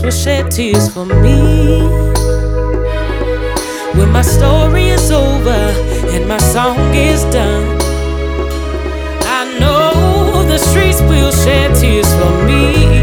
will shed tears for me. When my story is over and my song is done, I know the streets will shed tears for me.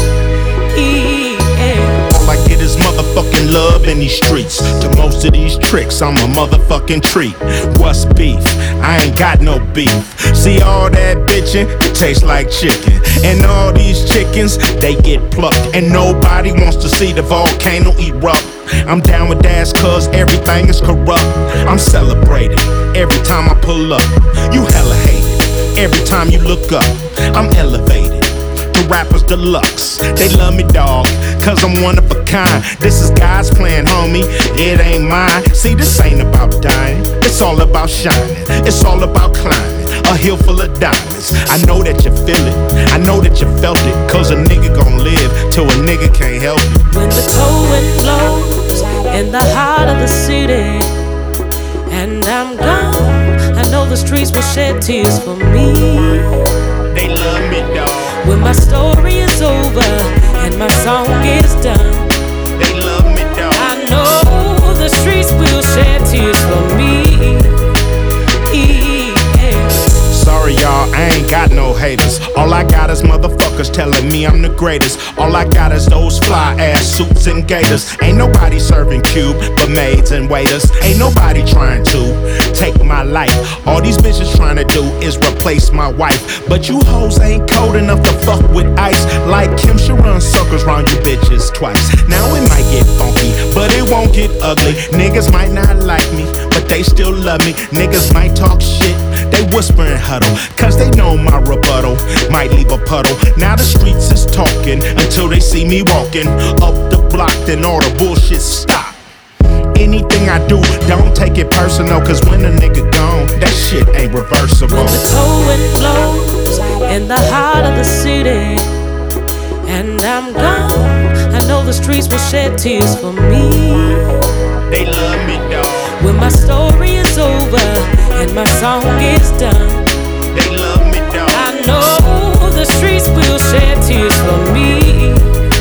All I get is motherfucking love in these streets. To most of these tricks, I'm a motherfucking treat. What's beef? I ain't got no beef. See all that bitchin', it tastes like chicken. And all these chickens, they get plucked. And nobody wants to see the volcano erupt. I'm down with Dash cause everything is corrupt. I'm celebrated every time I pull up. You hella hate it every time you look up. I'm elevated, the rappers deluxe. They love me, dog, cause I'm one of a kind. This is God's plan, homie, it ain't mine. See, this ain't about dying, it's all about shining. It's all about climbing a hill full of diamonds. I know that you feel it, I know that you felt it. Cause a nigga gon' live till a nigga can't help it. When the cold wind blows in the heart of the city and I'm gone, I know the streets will shed tears for me. They love me, dog. When my story is over and my song is done, they love me, dog. I know the streets will shed tears for me. Sorry y'all, I ain't got no haters. All I got is motherfuckers telling me I'm the greatest. All I got is those fly ass suits and gators. Ain't nobody serving cube but maids and waiters. Ain't nobody trying to take my life. All these bitches trying to do is replace my wife. But you hoes ain't cold enough to fuck with ice. Like Kim, she run circles round you bitches twice. Now it might get funky, but it won't get ugly. Niggas might not like me, but they still love me. Niggas might talk shit, they whisper and huddle, cause they know my rebuttal might leave a puddle. Now the streets is talking until they see me walking up the block, then all the bullshit stop. Anything I do, don't take it personal, cause when a nigga gone, that shit ain't reversible. When the cold wind blows in the heart of the city and I'm gone, I know the streets will shed tears for me. They love me, dog. When my story is over and my song is done, they love me, dog. I know the streets will shed tears for me.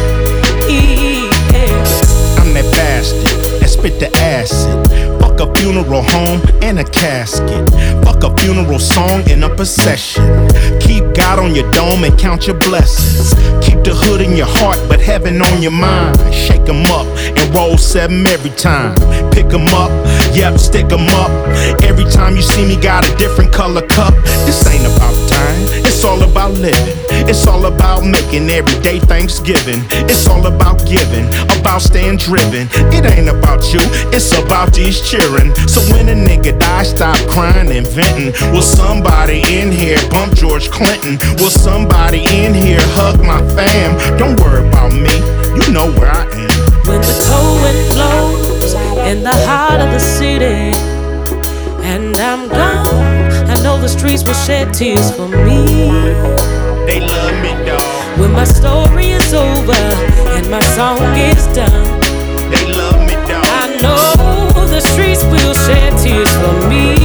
I'm that bastard that spit the acid. Fuck a funeral home and a casket. Fuck a funeral song and a procession. Keep God on your dome and count your blessings. Keep the hood in your heart but heaven on your mind. Shake 'em up and roll 7 every time. Pick 'em up, yep, stick 'em up. Every time you see me got a different color cup. This ain't about time, it's all about living. It's all about making everyday Thanksgiving. It's all about giving, about staying driven. It ain't about you, it's about these cheering. So when a nigga dies, stop crying and venting. Will somebody in here bump George Clinton? Will somebody in here hug my fam? Don't worry about me, you know where I am. When the cold wind blows in the heart of the city and I'm gone, I know the streets will shed tears for me. They love me, dog. When my story is over and my song is done, they love me, dog. I know the streets will shed tears for me.